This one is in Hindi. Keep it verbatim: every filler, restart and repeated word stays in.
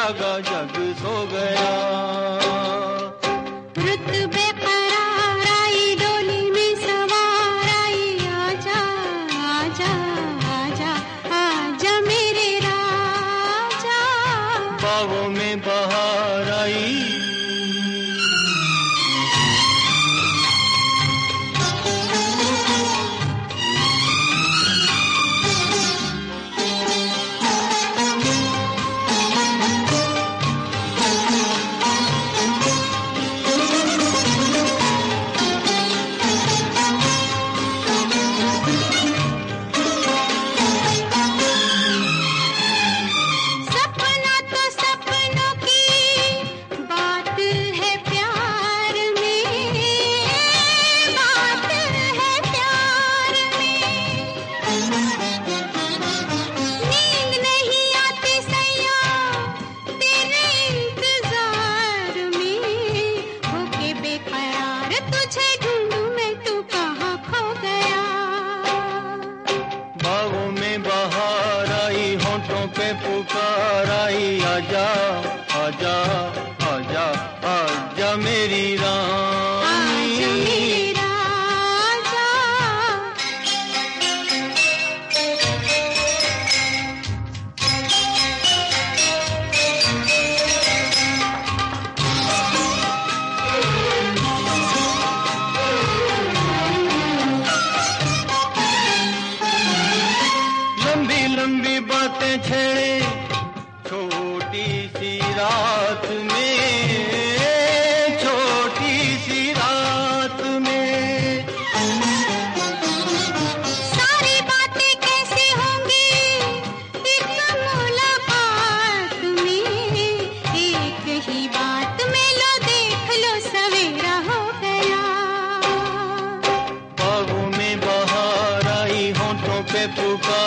जागा जग सो गया। रुत बेकरार आई डोली में सवार आई, आजा आजा आजा आजा मेरे राजा। बाहों में बहार आई, पुकार आई, आजा आजा आजा आजा मेरी रानी, आजा मेरी राजा। लंबी लंबी बातें छेड़े छोटी सी रात में, छोटी सी रात में। सारी बातें कैसे होंगी एक मुलाकात में, एक ही बात में लो देख लो सवेरा हो गया। बाहों में बहार आई, होठों पे पुकार